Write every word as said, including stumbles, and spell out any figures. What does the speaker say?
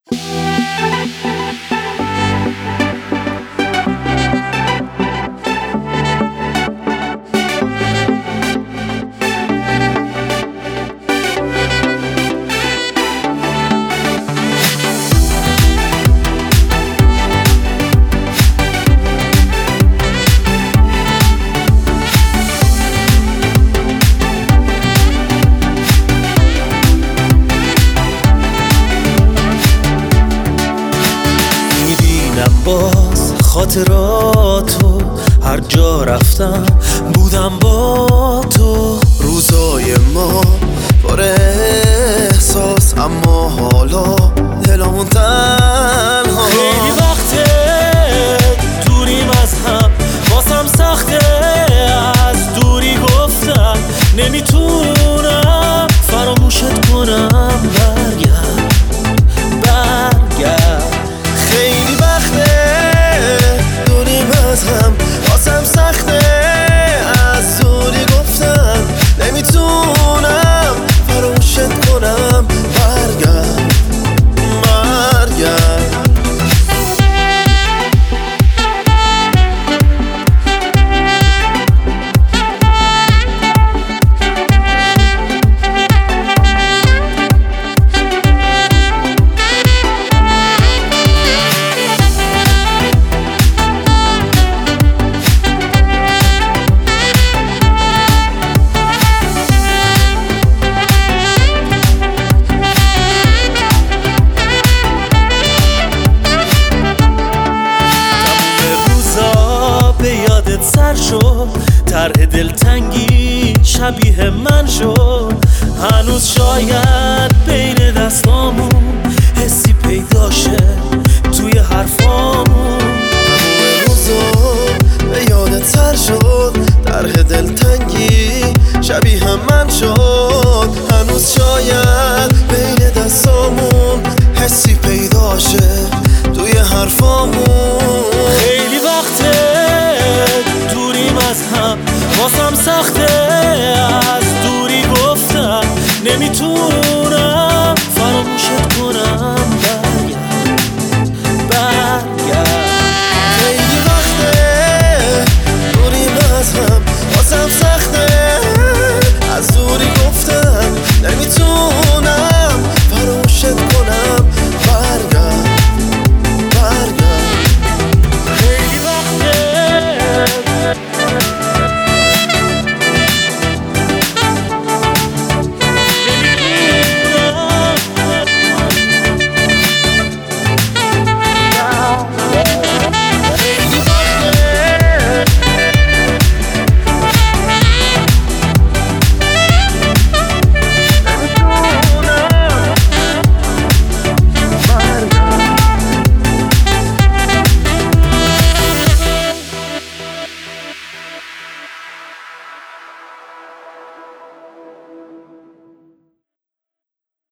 باز خاطراتو هر جا رفتم بودم با تو. روزای ما پر احساس اما حالا دلمون تنها. خیلی وقته دوریم از هم واسم سخته از دوری گفتم نمیتونم فراموشت کنم. برگرد برگرد خیلی وقته دوریم از هم واسم سخته از دوری گفتم نمیتونم فراموشت کنم. برگرد برگرد سر شد طرح دلتنگی شبیه من شد. هنوز شاید بین دستامون حسی پیداشه توی حرفامون. همون روزا به یادت سر شد طرح دلتنگی شبیه من شد. هنوز شاید بین دستامون حسی پیداشه توی حرفامون. خیلی وقته دوریم از هم واسم سخت